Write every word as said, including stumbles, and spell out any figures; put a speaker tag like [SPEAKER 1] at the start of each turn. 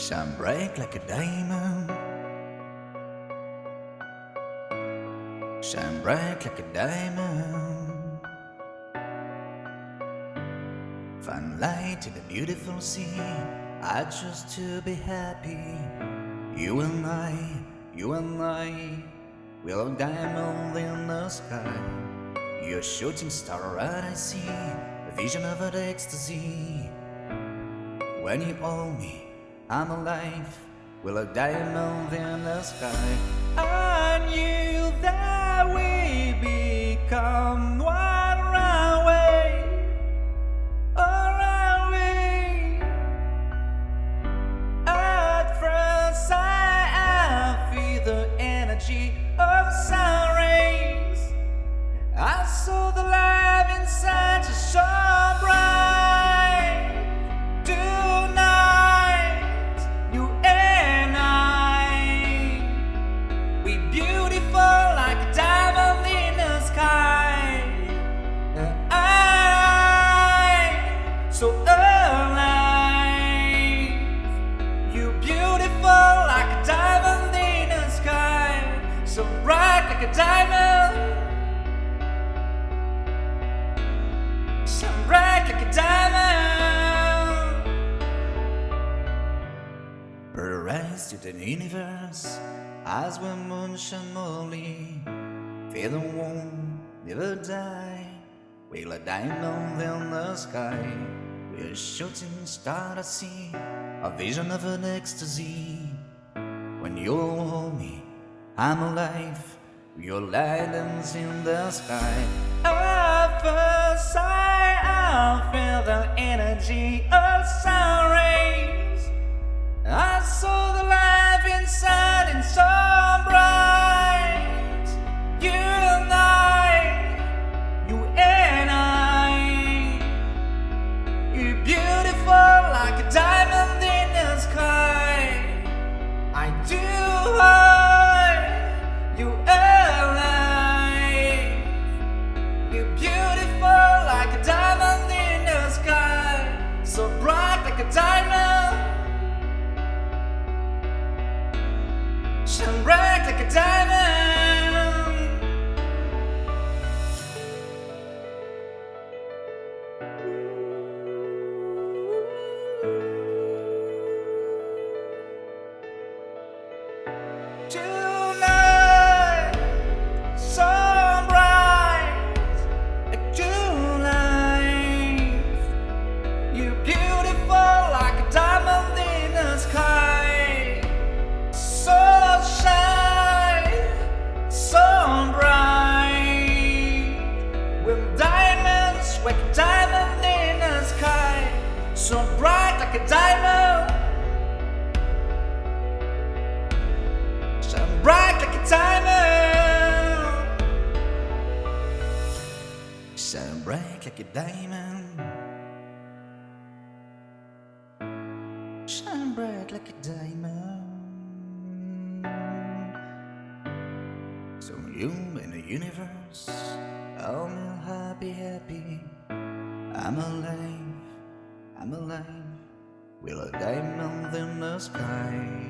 [SPEAKER 1] Shine bright like a diamond. Shine bright like a diamond. Find light in a beautiful sea. I choose to be happy. You and I, you and I, we're a diamond in the sky. You're a shooting star and I see a vision of an ecstasy. When you hold me, I'm alive, we're a diamond in the sky. I knew that we become one runway, a runway. At first sight, I feel the energy of sun rays. I saw the light inside to shine bright. So alive, you beautiful like a diamond in the sky, so bright like a diamond, shine bright like a diamond. Rise to the universe, as when moon shine only, feel the warm, never die. We're a diamond in the sky. We're a shooting star to see, a vision of an ecstasy. When you hold me, I'm alive. Your light ends in the sky. At first sight, I feel the energy of sun rays. I saw the life inside and so bright. You and I, you and I, you're beautiful like a diamond in the sky. I do hold you alive. You're beautiful like a diamond in the sky, so bright like a diamond, shine bright like a diamond. Tonight, so bright, like July. You're beautiful like a diamond in the sky. So shine, so bright. When diamonds, like a diamond in the sky, so bright like a diamond. Shine bright like a diamond. Shine bright like a diamond. Shine bright like a diamond. So you in the universe, I'm happy, happy. I'm alive, I'm alive. We're a diamond in the sky.